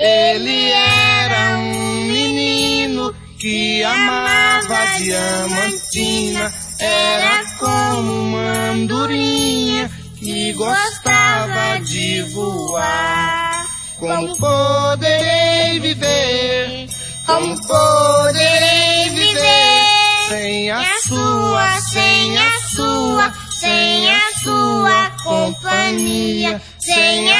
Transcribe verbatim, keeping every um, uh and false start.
Ele era um menino que amava diamantina. Era como uma andorinha que gostava de voar. Como poderei viver? Como poderei viver? Sem a sua, sem a sua, sem a sua companhia, sem